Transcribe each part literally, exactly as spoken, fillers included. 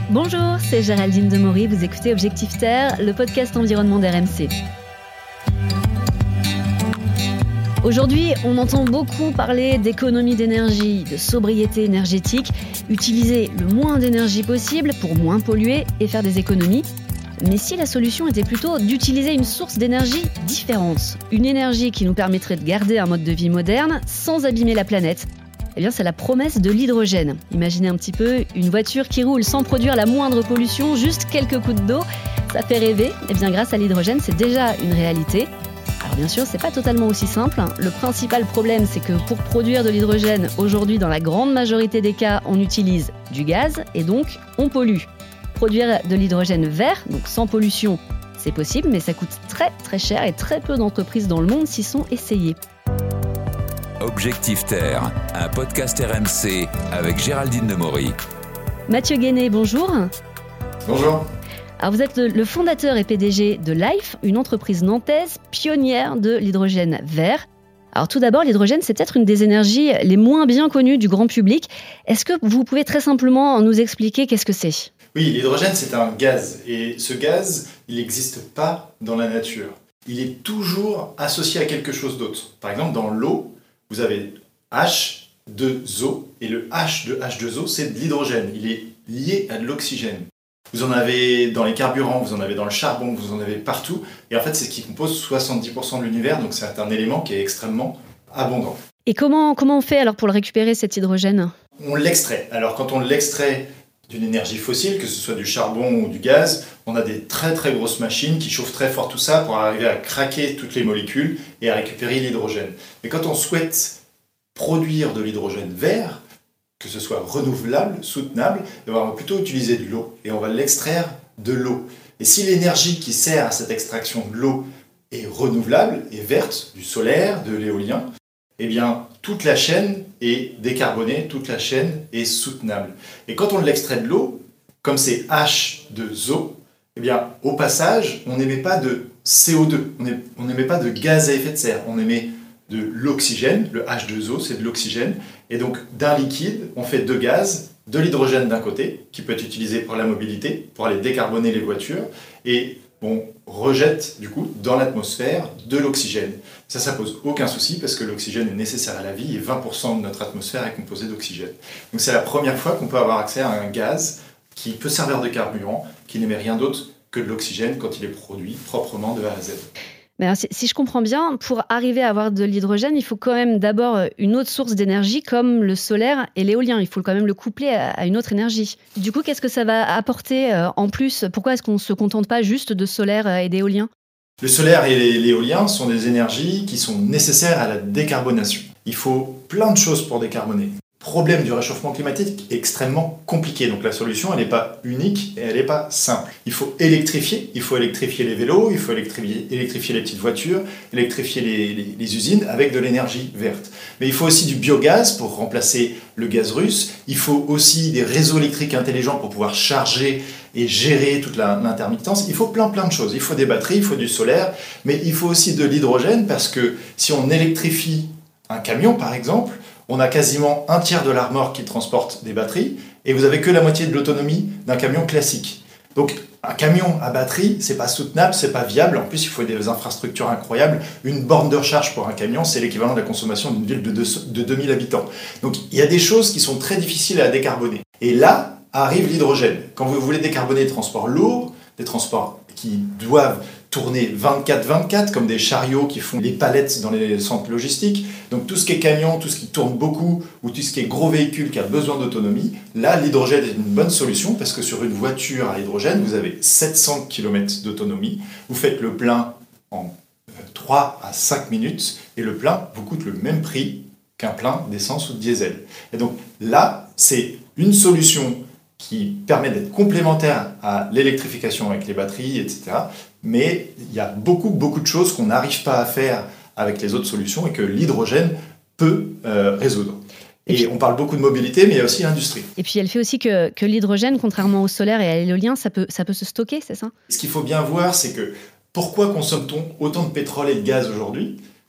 Bonjour, c'est Géraldine Demory, vous écoutez Objectif Terre, le podcast environnement d'R M C. Aujourd'hui, on entend beaucoup parler d'économie d'énergie, de sobriété énergétique, utiliser le moins d'énergie possible pour moins polluer et faire des économies. Mais si la solution était plutôt d'utiliser une source d'énergie différente, une énergie qui nous permettrait de garder un mode de vie moderne sans abîmer la planète, eh bien c'est la promesse de l'hydrogène. Imaginez un petit peu une voiture qui roule sans produire la moindre pollution, juste quelques gouttes d'eau, ça fait rêver. Eh bien grâce à l'hydrogène, c'est déjà une réalité. Alors bien sûr, c'est pas totalement aussi simple. Le principal problème, c'est que pour produire de l'hydrogène, aujourd'hui, dans la grande majorité des cas, on utilise du gaz et donc on pollue. Produire de l'hydrogène vert, donc sans pollution, c'est possible, mais ça coûte très très cher et très peu d'entreprises dans le monde s'y sont essayées. Objectif Terre, un podcast R M C avec Géraldine Demory. Mathieu Guéné, bonjour. Bonjour. Alors vous êtes le fondateur et P D G de Life, une entreprise nantaise pionnière de l'hydrogène vert. Alors tout d'abord, l'hydrogène, c'est peut-être une des énergies les moins bien connues du grand public. Est-ce que vous pouvez très simplement nous expliquer qu'est-ce que c'est ? Oui, l'hydrogène, c'est un gaz. Et ce gaz, il n'existe pas dans la nature. Il est toujours associé à quelque chose d'autre. Par exemple, dans l'eau, vous avez H deux O, et le H de H deux O, c'est de l'hydrogène. Il est lié à de l'oxygène. Vous en avez dans les carburants, vous en avez dans le charbon, vous en avez partout. Et en fait, c'est ce qui compose soixante-dix pour cent de l'univers, donc c'est un élément qui est extrêmement abondant. Et comment, comment on fait alors pour le récupérer, cet hydrogène ? On l'extrait. Alors quand on l'extrait d'une énergie fossile, que ce soit du charbon ou du gaz, on a des très très grosses machines qui chauffent très fort tout ça pour arriver à craquer toutes les molécules et à récupérer l'hydrogène. Mais quand on souhaite produire de l'hydrogène vert, que ce soit renouvelable, soutenable, on va plutôt utiliser de l'eau et on va l'extraire de l'eau. Et si l'énergie qui sert à cette extraction de l'eau est renouvelable et verte, du solaire, de l'éolien, eh bien toute la chaîne est décarbonée, toute la chaîne est soutenable. Et quand on l'extrait de l'eau, comme c'est H deux O, eh bien au passage, on n'émet pas de C O deux, on n'émet pas de gaz à effet de serre, on émet de l'oxygène, le H deux O, c'est de l'oxygène. Et donc, d'un liquide, on fait deux gaz, de l'hydrogène d'un côté, qui peut être utilisé pour la mobilité, pour aller décarboner les voitures, et on rejette, du coup, dans l'atmosphère, de l'oxygène. Ça, ça pose aucun souci, parce que l'oxygène est nécessaire à la vie, et vingt pour cent de notre atmosphère est composée d'oxygène. Donc, c'est la première fois qu'on peut avoir accès à un gaz qui peut servir de carburant, qui n'émet rien d'autre que de l'oxygène quand il est produit proprement de A à Z. Mais alors, si, si je comprends bien, pour arriver à avoir de l'hydrogène, il faut quand même d'abord une autre source d'énergie comme le solaire et l'éolien. Il faut quand même le coupler à, à une autre énergie. Du coup, qu'est-ce que ça va apporter euh, en plus ? Pourquoi est-ce qu'on ne se contente pas juste de solaire et d'éolien ? Le solaire et l'éolien sont des énergies qui sont nécessaires à la décarbonation. Il faut plein de choses pour décarboner. Le problème du réchauffement climatique est extrêmement compliqué, donc la solution elle n'est pas unique et elle n'est pas simple. Il faut électrifier, il faut électrifier les vélos, il faut électrifier, électrifier les petites voitures, électrifier les, les, les usines avec de l'énergie verte. Mais il faut aussi du biogaz pour remplacer le gaz russe, il faut aussi des réseaux électriques intelligents pour pouvoir charger et gérer toute la, l'intermittence. Il faut plein plein de choses, il faut des batteries, il faut du solaire, mais il faut aussi de l'hydrogène parce que si on électrifie un camion par exemple, on a quasiment un tiers de la remorque qui transporte des batteries et vous avez que la moitié de l'autonomie d'un camion classique. Donc un camion à batterie, c'est pas soutenable, c'est pas viable. En plus, il faut des infrastructures incroyables. Une borne de recharge pour un camion, c'est l'équivalent de la consommation d'une ville de deux mille habitants. Donc il y a des choses qui sont très difficiles à décarboner. Et là arrive l'hydrogène. Quand vous voulez décarboner des transports lourds, des transports qui doivent tourner vingt-quatre vingt-quatre, comme des chariots qui font les palettes dans les centres logistiques. Donc tout ce qui est camion, tout ce qui tourne beaucoup, ou tout ce qui est gros véhicule qui a besoin d'autonomie, là, l'hydrogène est une bonne solution, parce que sur une voiture à hydrogène, vous avez sept cents kilomètres d'autonomie, vous faites le plein en trois à cinq minutes, et le plein vous coûte le même prix qu'un plein d'essence ou de diesel. Et donc là, c'est une solution qui permet d'être complémentaire à l'électrification avec les batteries, et cetera. Mais il y a beaucoup, beaucoup de choses qu'on n'arrive pas à faire avec les autres solutions et que l'hydrogène peut euh, résoudre. Et, et on parle beaucoup de mobilité, mais il y a aussi l'industrie. Et puis elle fait aussi que, que l'hydrogène, contrairement au solaire et à l'éolien, ça peut, ça peut se stocker, c'est ça ? Ce qu'il faut bien voir, c'est que pourquoi consomme-t-on autant de pétrole et de gaz aujourd'hui ?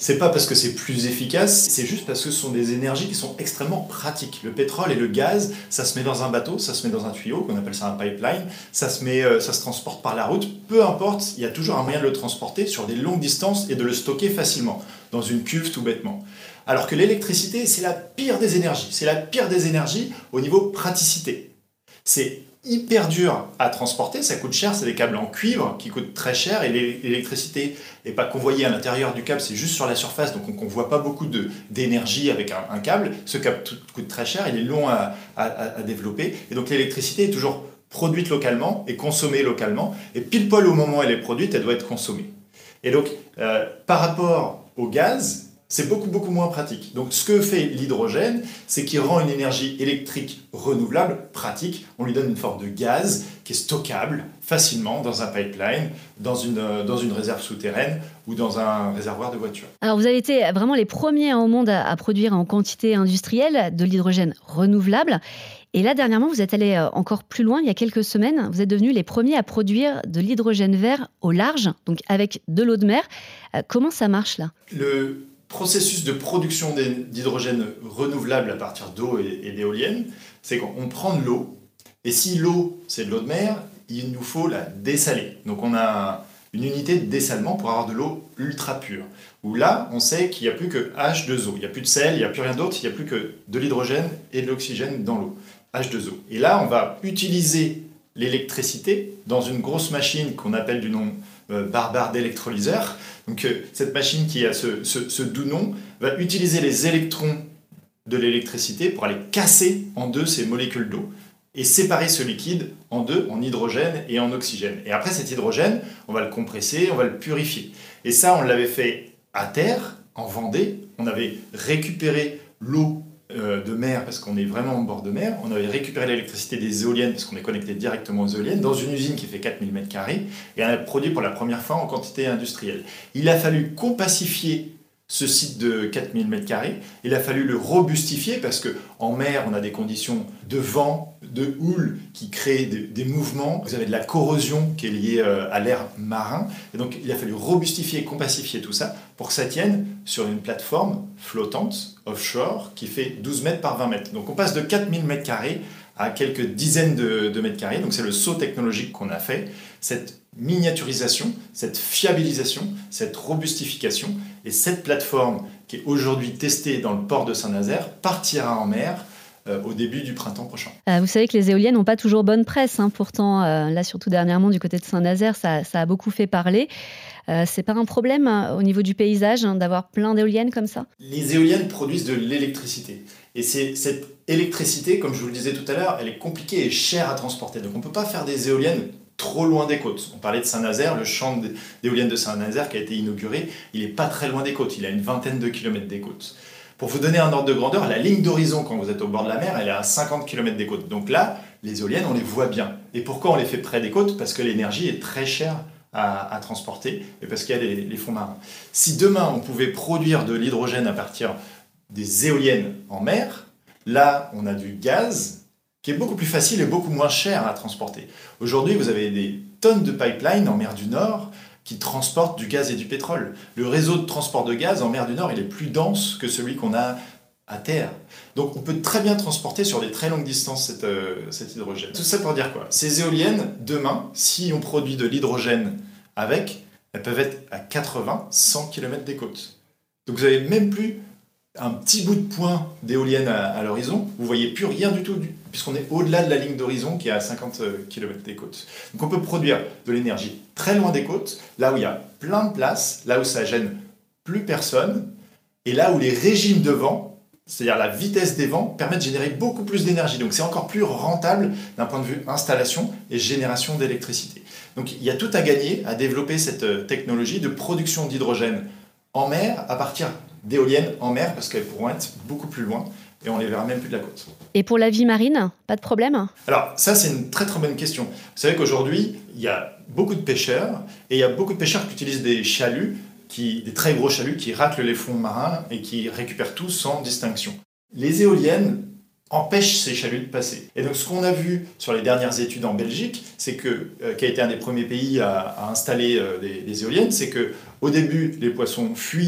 C'est pas parce que c'est plus efficace, c'est juste parce que ce sont des énergies qui sont extrêmement pratiques. Le pétrole et le gaz, ça se met dans un bateau, ça se met dans un tuyau, qu'on appelle ça un pipeline, ça se, met, euh, ça se transporte par la route, peu importe, il y a toujours un moyen de le transporter sur des longues distances et de le stocker facilement, dans une cuve tout bêtement. Alors que l'électricité, c'est la pire des énergies, c'est la pire des énergies au niveau praticité. C'est hyper dur à transporter, ça coûte cher, c'est des câbles en cuivre qui coûtent très cher et l'électricité n'est pas convoyée à l'intérieur du câble, c'est juste sur la surface, donc on ne convoie pas beaucoup de, d'énergie avec un, un câble. Ce câble tout, coûte très cher, il est long à, à, à développer et donc l'électricité est toujours produite localement et consommée localement et pile poil au moment où elle est produite, elle doit être consommée. Et donc euh, par rapport au gaz, c'est beaucoup, beaucoup moins pratique. Donc, ce que fait l'hydrogène, c'est qu'il rend une énergie électrique renouvelable pratique. On lui donne une forme de gaz qui est stockable facilement dans un pipeline, dans une, dans une réserve souterraine ou dans un réservoir de voiture. Alors, vous avez été vraiment les premiers au monde à, à produire en quantité industrielle de l'hydrogène renouvelable. Et là, dernièrement, vous êtes allé encore plus loin. Il y a quelques semaines, vous êtes devenus les premiers à produire de l'hydrogène vert au large, donc avec de l'eau de mer. Comment ça marche là ? Le processus de production d'hydrogène renouvelable à partir d'eau et d'éoliennes, c'est qu'on prend de l'eau, et si l'eau, c'est de l'eau de mer, il nous faut la dessaler. Donc on a une unité de dessalement pour avoir de l'eau ultra pure. Où là, on sait qu'il n'y a plus que H deux O. Il n'y a plus de sel, il n'y a plus rien d'autre, il n'y a plus que de l'hydrogène et de l'oxygène dans l'eau. H deux O. Et là, on va utiliser l'électricité dans une grosse machine qu'on appelle du nom euh, barbare d'électrolyseur. Donc euh, cette machine qui a ce, ce, ce doux nom va utiliser les électrons de l'électricité pour aller casser en deux ces molécules d'eau et séparer ce liquide en deux, en hydrogène et en oxygène. Et après cet hydrogène, on va le compresser, on va le purifier. Et ça, on l'avait fait à terre, en Vendée. On avait récupéré l'eau euh, de mer, parce qu'on est vraiment au bord de mer. On avait récupéré l'électricité des éoliennes, parce qu'on est connecté directement aux éoliennes, dans une usine qui fait quatre mille mètres carrés, et on a produit pour la première fois en quantité industrielle. Il a fallu compacifier ce site de quatre mille mètres carrés, il a fallu le robustifier parce qu'en mer, on a des conditions de vent, de houle qui créent des, des mouvements. Vous avez de la corrosion qui est liée à l'air marin. Et donc, il a fallu robustifier et compacifier tout ça pour que ça tienne sur une plateforme flottante, offshore, qui fait douze mètres par vingt mètres. Donc, on passe de quatre mille mètres carrés à quelques dizaines de, de mètres carrés. Donc, c'est le saut technologique qu'on a fait. Cette miniaturisation, cette fiabilisation, cette robustification et cette plateforme qui est aujourd'hui testée dans le port de Saint-Nazaire partira en mer euh, au début du printemps prochain. Euh, vous savez que les éoliennes n'ont pas toujours bonne presse, hein. Pourtant, euh, là surtout dernièrement du côté de Saint-Nazaire, ça, ça a beaucoup fait parler. Euh, c'est pas un problème euh, au niveau du paysage hein, d'avoir plein d'éoliennes comme ça ? Les éoliennes produisent de l'électricité. Et c'est, cette électricité, comme je vous le disais tout à l'heure, elle est compliquée et chère à transporter. Donc on ne peut pas faire des éoliennes trop loin des côtes. On parlait de Saint-Nazaire, le champ d'éoliennes de Saint-Nazaire qui a été inauguré, il n'est pas très loin des côtes, il a une vingtaine de kilomètres des côtes. Pour vous donner un ordre de grandeur, la ligne d'horizon quand vous êtes au bord de la mer, elle est à cinquante kilomètres des côtes. Donc là, les éoliennes, on les voit bien. Et pourquoi on les fait près des côtes ? Parce que l'énergie est très chère à, à transporter et parce qu'il y a les, les fonds marins. Si demain, on pouvait produire de l'hydrogène à partir des éoliennes en mer, là, on a du gaz qui est beaucoup plus facile et beaucoup moins cher à transporter. Aujourd'hui, vous avez des tonnes de pipelines en mer du Nord qui transportent du gaz et du pétrole. Le réseau de transport de gaz en mer du Nord, il est plus dense que celui qu'on a à terre. Donc on peut très bien transporter sur des très longues distances cette, euh, cet hydrogène. Tout ça pour dire quoi ? Ces éoliennes, demain, si on produit de l'hydrogène avec, elles peuvent être à quatre-vingts à cent kilomètres des côtes. Donc vous n'avez même plus un petit bout de point d'éolienne à, à l'horizon, vous ne voyez plus rien du tout, puisqu'on est au-delà de la ligne d'horizon qui est à cinquante kilomètres des côtes. Donc on peut produire de l'énergie très loin des côtes, là où il y a plein de place, là où ça gêne plus personne, et là où les régimes de vent, c'est-à-dire la vitesse des vents, permettent de générer beaucoup plus d'énergie. Donc c'est encore plus rentable d'un point de vue installation et génération d'électricité. Donc il y a tout à gagner à développer cette technologie de production d'hydrogène en mer à partir d'éoliennes en mer, parce qu'elles pourront être beaucoup plus loin et on les verra même plus de la côte. Et pour la vie marine, pas de problème ? Alors ça, c'est une très très bonne question. Vous savez qu'aujourd'hui, il y a beaucoup de pêcheurs et il y a beaucoup de pêcheurs qui utilisent des chaluts, qui, des très gros chaluts qui raclent les fonds marins et qui récupèrent tout sans distinction. Les éoliennes empêchent ces chaluts de passer. Et donc ce qu'on a vu sur les dernières études en Belgique, c'est que, euh, qui a été un des premiers pays à, à installer euh, des, des éoliennes, c'est qu'au début, les poissons fuient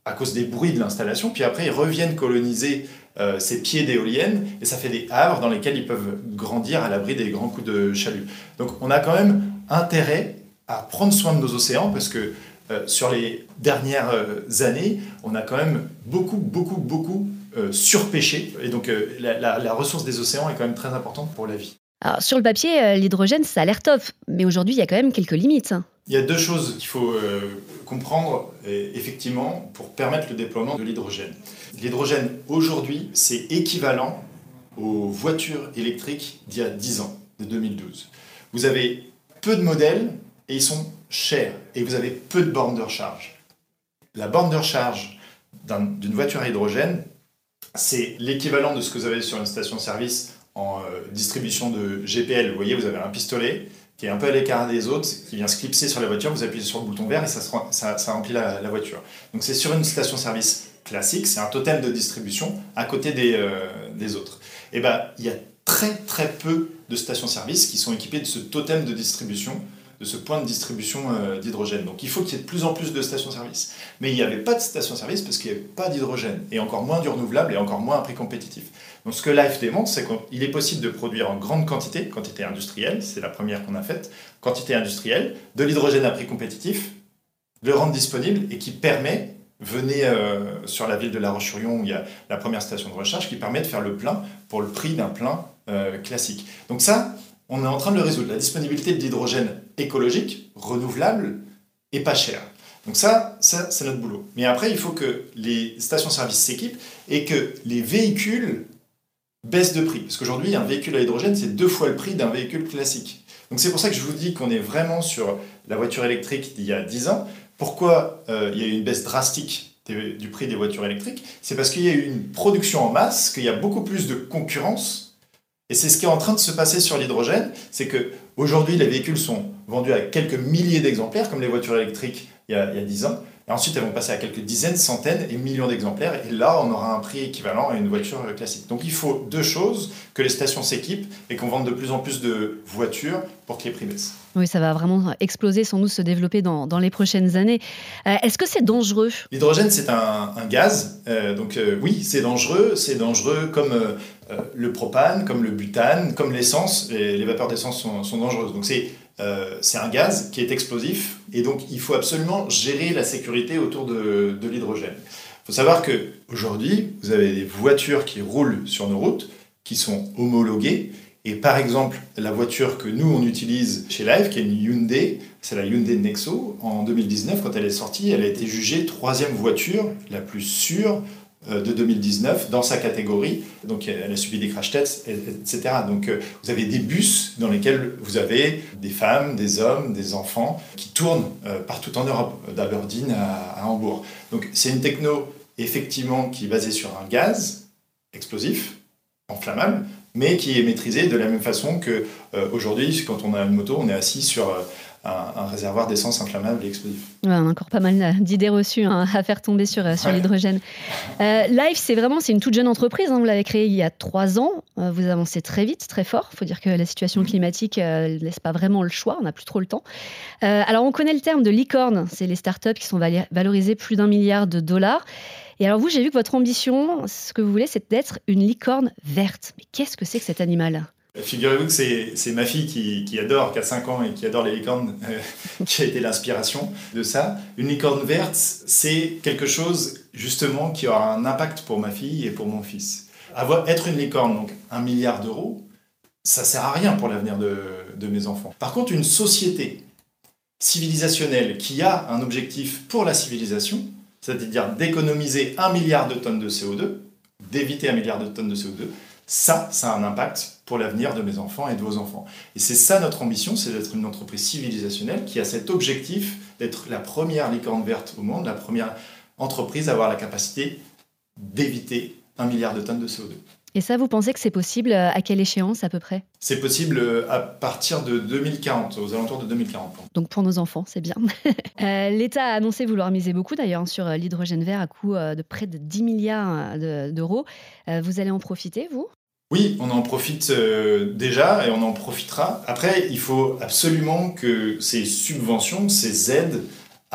à cause des bruits de l'installation, puis après ils reviennent coloniser euh, ces pieds d'éoliennes, et ça fait des havres dans lesquels ils peuvent grandir à l'abri des grands coups de chalut. Donc on a quand même intérêt à prendre soin de nos océans, parce que euh, sur les dernières euh, années, on a quand même beaucoup, beaucoup, beaucoup euh, surpêché, et donc euh, la, la, la ressource des océans est quand même très importante pour la vie. Alors, sur le papier, euh, l'hydrogène, ça a l'air top, mais aujourd'hui, il y a quand même quelques limites. Il y a deux choses qu'il faut euh, comprendre, euh, effectivement, pour permettre le déploiement de l'hydrogène. L'hydrogène, aujourd'hui, c'est équivalent aux voitures électriques d'il y a dix ans, de deux mille douze. Vous avez peu de modèles et ils sont chers, et vous avez peu de bornes de recharge. La borne de recharge d'un, d'une voiture à hydrogène, c'est l'équivalent de ce que vous avez sur une station-service en euh, distribution de G P L. Vous voyez, vous avez un pistolet qui est un peu à l'écart des autres, qui vient se clipser sur la voiture, vous appuyez sur le bouton vert et ça, se, ça, ça remplit la, la voiture. Donc c'est sur une station-service classique, c'est un totem de distribution à côté des, euh, des autres. Et ben, il y a très très peu de stations-service qui sont équipées de ce totem de distribution, de ce point de distribution euh, d'hydrogène. Donc il faut qu'il y ait de plus en plus de stations-service. Mais il n'y avait pas de stations-service parce qu'il n'y avait pas d'hydrogène, et encore moins du renouvelable, et encore moins à prix compétitif. Donc ce que Life démontre, c'est qu'il est possible de produire en grande quantité, quantité industrielle, c'est la première qu'on a faite, quantité industrielle, de l'hydrogène à prix compétitif, le rendre disponible, et qui permet, venez euh, sur la ville de La Roche-sur-Yon où il y a la première station de recharge, qui permet de faire le plein pour le prix d'un plein euh, classique. Donc ça, on est en train de le résoudre. La disponibilité de l'hydrogène écologique, renouvelable et pas cher. Donc ça, ça, c'est notre boulot. Mais après, il faut que les stations-service s'équipent et que les véhicules baissent de prix. Parce qu'aujourd'hui, un véhicule à hydrogène, c'est deux fois le prix d'un véhicule classique. Donc c'est pour ça que je vous dis qu'on est vraiment sur la voiture électrique d'il y a dix ans. Pourquoi euh, il y a eu une baisse drastique des, du prix des voitures électriques ? C'est parce qu'il y a eu une production en masse, qu'il y a beaucoup plus de concurrence. Et c'est ce qui est en train de se passer sur l'hydrogène, c'est qu'aujourd'hui, les véhicules sont vendus à quelques milliers d'exemplaires, comme les voitures électriques il y a, il y a dix ans. Et ensuite, elles vont passer à quelques dizaines, centaines et millions d'exemplaires. Et là, on aura un prix équivalent à une voiture classique. Donc il faut deux choses, que les stations s'équipent et qu'on vende de plus en plus de voitures pour que les prix baissent. Oui, ça va vraiment exploser, sans doute se développer dans, dans les prochaines années. Euh, est-ce que c'est dangereux ? L'hydrogène, c'est un, un gaz. Euh, donc euh, oui, c'est dangereux. C'est dangereux comme euh, euh, le propane, comme le butane, comme l'essence. Les, les vapeurs d'essence sont, sont dangereuses. Donc c'est, euh, c'est un gaz qui est explosif. Et donc il faut absolument gérer la sécurité autour de, de l'hydrogène. Il faut savoir qu'aujourd'hui, vous avez des voitures qui roulent sur nos routes, qui sont homologuées. Et par exemple, la voiture que nous, on utilise chez Life, qui est une Hyundai, c'est la Hyundai Nexo. En deux mille dix-neuf, quand elle est sortie, elle a été jugée troisième voiture la plus sûre de deux mille dix-neuf dans sa catégorie. Donc elle a subi des crash tests, et cetera. Donc vous avez des bus dans lesquels vous avez des femmes, des hommes, des enfants qui tournent partout en Europe, d'Aberdeen à, à Hambourg. Donc c'est une techno, effectivement, qui est basée sur un gaz explosif, enflammable, mais qui est maîtrisé de la même façon qu'aujourd'hui, euh, quand on a une moto, on est assis sur euh, un, un réservoir d'essence inflammable et explosif. Ouais, on a encore pas mal d'idées reçues hein, à faire tomber sur, sur ouais. l'hydrogène. Euh, Life, c'est vraiment c'est une toute jeune entreprise. Hein, vous l'avez créée il y a trois ans. Euh, vous avancez très vite, très fort. Il faut dire que la situation climatique ne euh, laisse pas vraiment le choix. On n'a plus trop le temps. Euh, alors, on connaît le terme de licorne. C'est les startups qui sont valorisées plus d'un milliard de dollars. Et alors vous, j'ai vu que votre ambition, ce que vous voulez, c'est d'être une licorne verte. Mais qu'est-ce que c'est que cet animal ? Figurez-vous que c'est, c'est ma fille qui, qui adore, qui a cinq ans et qui adore les licornes, euh, qui a été l'inspiration de ça. Une licorne verte, c'est quelque chose justement qui aura un impact pour ma fille et pour mon fils. Avoir, être une licorne, donc un milliard d'euros, ça ne sert à rien pour l'avenir de, de mes enfants. Par contre, une société civilisationnelle qui a un objectif pour la civilisation, c'est-à-dire d'économiser un milliard de tonnes de C O deux, d'éviter un milliard de tonnes de C O deux, ça, ça a un impact pour l'avenir de mes enfants et de vos enfants. Et c'est ça notre ambition, c'est d'être une entreprise civilisationnelle qui a cet objectif d'être la première licorne verte au monde, la première entreprise à avoir la capacité d'éviter un milliard de tonnes de C O deux. Et ça, vous pensez que c'est possible à quelle échéance à peu près ? C'est possible à partir de deux mille quarante, aux alentours de deux mille quarante. Donc pour nos enfants, c'est bien. euh, L'État a annoncé vouloir miser beaucoup d'ailleurs sur l'hydrogène vert à coût de près de dix milliards d'euros. Euh, vous allez en profiter, vous ? Oui, on en profite euh, déjà et on en profitera. Après, il faut absolument que ces subventions, ces aides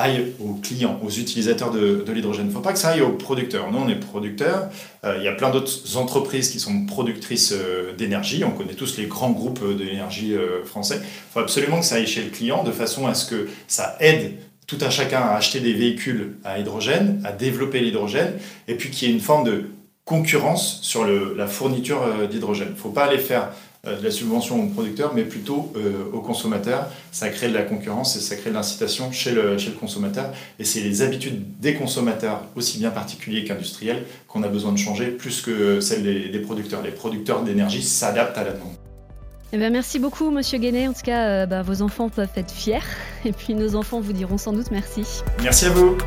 aille aux clients, aux utilisateurs de, de l'hydrogène. Il ne faut pas que ça aille aux producteurs. Nous, on est producteurs. Euh, il y a plein d'autres entreprises qui sont productrices euh, d'énergie. On connaît tous les grands groupes d'énergie euh, français. Il faut absolument que ça aille chez le client de façon à ce que ça aide tout un chacun à acheter des véhicules à hydrogène, à développer l'hydrogène, et puis qu'il y ait une forme de concurrence sur le, la fourniture euh, d'hydrogène. Il ne faut pas aller faire euh, de la subvention aux producteurs, mais plutôt euh, aux consommateurs. Ça crée de la concurrence et ça crée de l'incitation chez le, chez le consommateur. Et c'est les habitudes des consommateurs, aussi bien particuliers qu'industriels, qu'on a besoin de changer, plus que celles des, des producteurs. Les producteurs d'énergie s'adaptent à la demande. Eh bien, merci beaucoup, Monsieur Guéné. En tout cas, euh, bah, vos enfants peuvent être fiers. Et puis, nos enfants vous diront sans doute merci. Merci à vous.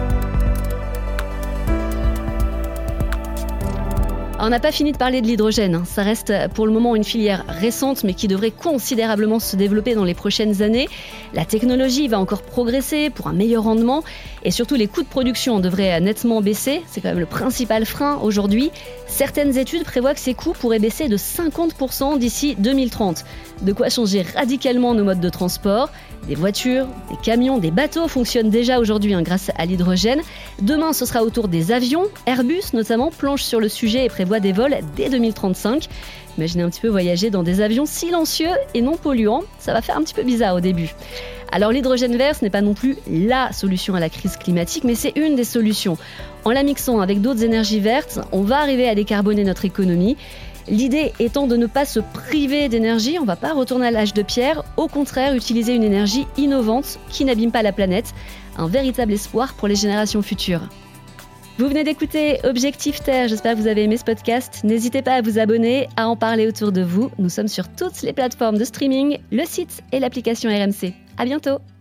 On n'a pas fini de parler de l'hydrogène. Ça reste pour le moment une filière récente, mais qui devrait considérablement se développer dans les prochaines années. La technologie va encore progresser pour un meilleur rendement. Et surtout, les coûts de production devraient nettement baisser. C'est quand même le principal frein aujourd'hui. Certaines études prévoient que ces coûts pourraient baisser de cinquante pour cent d'ici deux mille trente. De quoi changer radicalement nos modes de transport. Des voitures, des camions, des bateaux fonctionnent déjà aujourd'hui hein, grâce à l'hydrogène. Demain, ce sera au tour des avions. Airbus, notamment, planche sur le sujet et prévoit des vols dès deux mille trente-cinq. Imaginez un petit peu voyager dans des avions silencieux et non polluants. Ça va faire un petit peu bizarre au début. Alors l'hydrogène vert, ce n'est pas non plus la solution à la crise climatique, mais c'est une des solutions. En la mixant avec d'autres énergies vertes, on va arriver à décarboner notre économie. L'idée étant de ne pas se priver d'énergie, on ne va pas retourner à l'âge de pierre, au contraire utiliser une énergie innovante qui n'abîme pas la planète, un véritable espoir pour les générations futures. Vous venez d'écouter Objectif Terre, j'espère que vous avez aimé ce podcast. N'hésitez pas à vous abonner, à en parler autour de vous. Nous sommes sur toutes les plateformes de streaming, le site et l'application R M C. À bientôt.